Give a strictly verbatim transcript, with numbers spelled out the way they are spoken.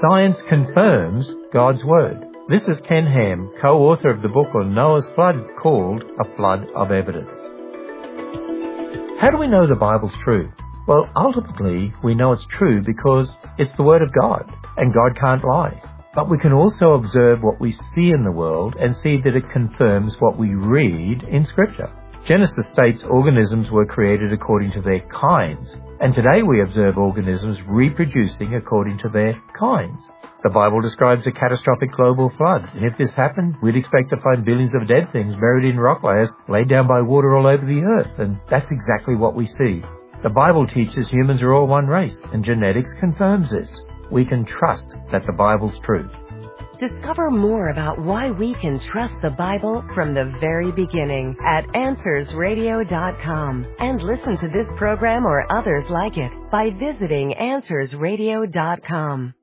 Science confirms God's Word. This is Ken Ham, co-author of the book on Noah's flood called A Flood of Evidence. How do we know the Bible's true? Well, ultimately, we know it's true because it's the Word of God, and God can't lie. But we can also observe what we see in the world and see that it confirms what we read in Scripture. Genesis states organisms were created according to their kinds, and today we observe organisms reproducing according to their kinds. The Bible describes a catastrophic global flood, and if this happened, we'd expect to find billions of dead things buried in rock layers laid down by water all over the earth, and that's exactly what we see. The Bible teaches humans are all one race, and genetics confirms this. We can trust that the Bible's true. Discover more about why we can trust the Bible from the very beginning at answers radio dot com, and listen to this program or others like it by visiting answers radio dot com.